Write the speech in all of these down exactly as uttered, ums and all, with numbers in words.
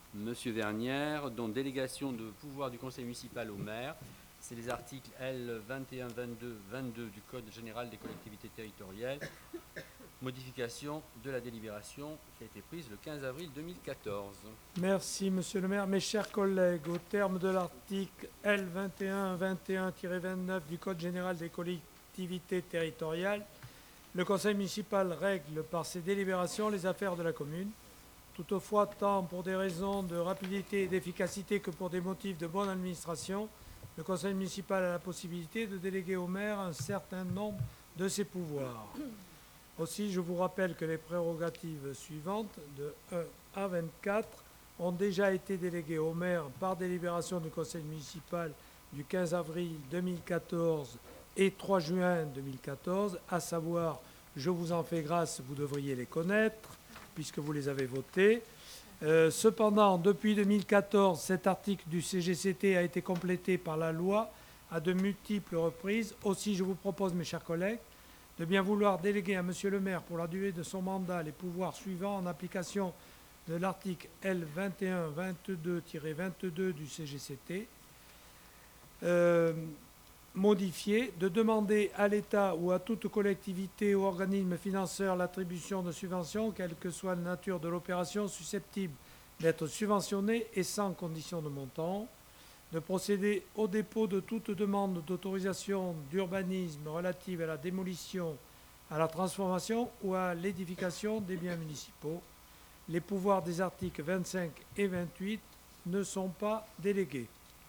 Monsieur Vernière, dont délégation de pouvoir du conseil municipal au maire. C'est les articles L vingt et un, vingt-deux, vingt-deux du Code général des collectivités territoriales. Modification de la délibération qui a été prise le quinze avril deux mille quatorze. Merci, monsieur le maire. Mes chers collègues, au terme de l'article L vingt et un vingt et un tiret vingt-neuf du Code général des collectivités territoriales, le conseil municipal règle par ses délibérations les affaires de la commune. Toutefois, tant pour des raisons de rapidité et d'efficacité que pour des motifs de bonne administration, le conseil municipal a la possibilité de déléguer au maire un certain nombre de ses pouvoirs. Aussi, je vous rappelle que les prérogatives suivantes, de un à vingt-quatre, ont déjà été déléguées au maire par délibération du conseil municipal du quinze avril deux mille quatorze et trois juin deux mille quatorze, à savoir, je vous en fais grâce, vous devriez les connaître, puisque vous les avez votées. Euh, cependant, depuis deux mille quatorze, cet article du C G C T a été complété par la loi à de multiples reprises. Aussi, je vous propose, mes chers collègues, de bien vouloir déléguer à Monsieur le maire pour la durée de son mandat les pouvoirs suivants en application de l'article L vingt et un vingt-deux tiret vingt-deux du C G C T. Euh, modifié, de demander à l'État ou à toute collectivité ou organisme financeur l'attribution de subventions, quelle que soit la nature de l'opération susceptible d'être subventionnée et sans condition de montant, de procéder au dépôt de toute demande d'autorisation d'urbanisme relative à la démolition, à la transformation ou à l'édification des biens municipaux. Les pouvoirs des articles vingt-cinq et vingt-huit ne sont pas délégués.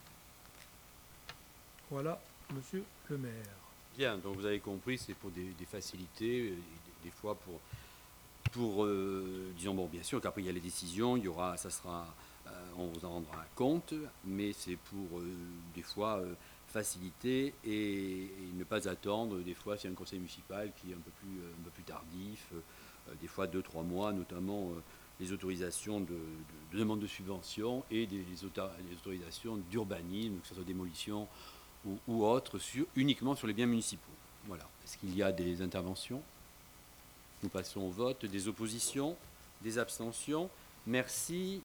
Voilà, monsieur le maire. Bien, donc vous avez compris, c'est pour des, des facilités, des, des fois pour, pour euh, disons, bon, bien sûr qu'après il y a les décisions, il y aura, ça sera, euh, on vous en rendra compte, mais c'est pour euh, des fois euh, faciliter et, et ne pas attendre, des fois s'il y a un conseil municipal qui est un peu plus, un peu plus tardif, euh, des fois deux, trois mois, notamment euh, les autorisations de, de, de demande de subvention et des, les, auto, les autorisations d'urbanisme, que ce soit démolition ou, ou autre, sur, uniquement sur les biens municipaux. Voilà. Est-ce qu'il y a des interventions? Nous passons au vote. Des oppositions? Des abstentions? Merci.